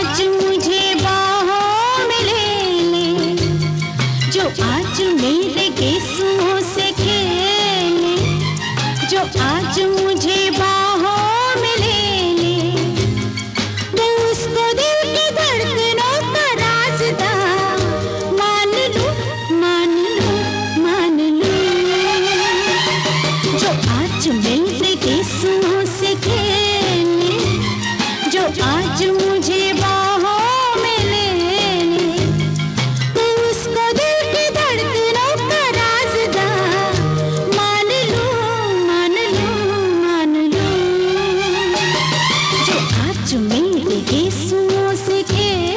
आज मुझे बाहों में ले ले, जो आज मेरे गेसुओं से खेले, जो आज मुझे बाहों में ले ले। मैं उसको दिल की धड़कनों का राज़दा मान लूं, मान लूं, मान लूं। जो आज मेरे गेसुओं से खेले, जो आज मुझे बाहों में ले ले। मैं उसको दिल की धड़कनों का राज़दा मान लूं, मान लूं, मान लूं। जो आज मेरे गेसुओं से खेले।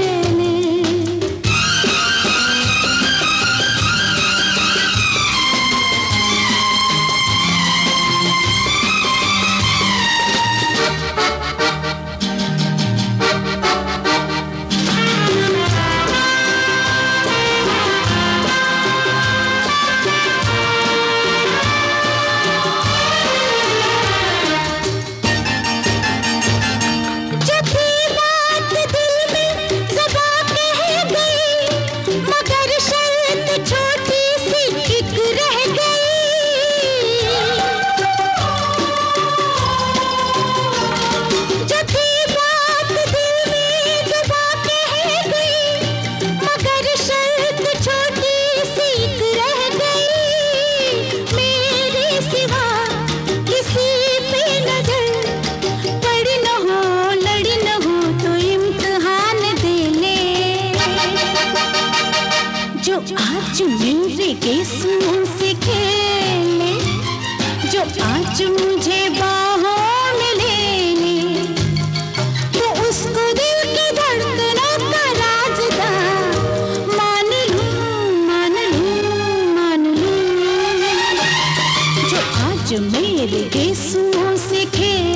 जो आज मेरे गेसुओं से खेले, जो आज मुझे बाहों में ले ले। तो उसको दिल की धड़कनों का राज़दा मान लूं, मान लूं, मान लूं। जो आज मेरे गेसुओं से खेले।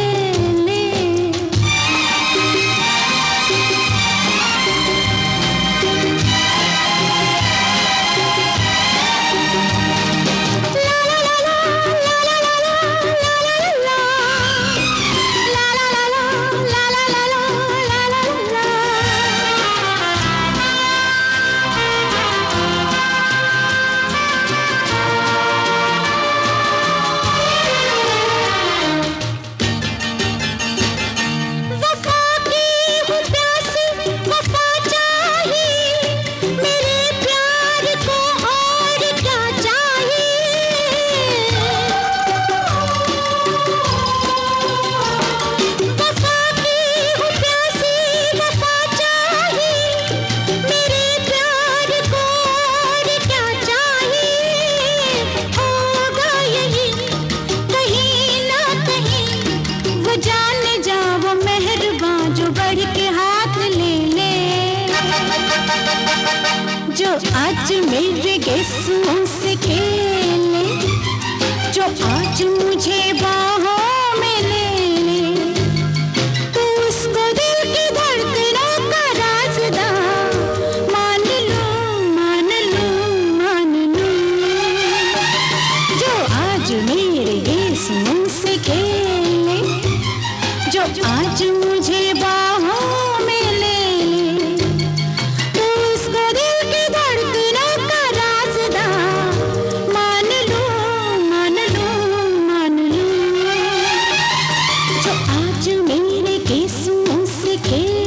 जो आज मेरे गेसुओं से खेले, जो आज मुझे बाहों में ले ले। तो उसको दिल की धड़कनों का राज़दा मान लूं, मान लूं, मान लूं। जो आज मेरे गेसुओं से खेले, जो आज मुझे बाहों में ले ले। तो उसको दिल की धड़कनों का राज़दा मान लूं, मान लूं, मान लूं। जो आज मेरे गेसुओं से खेले।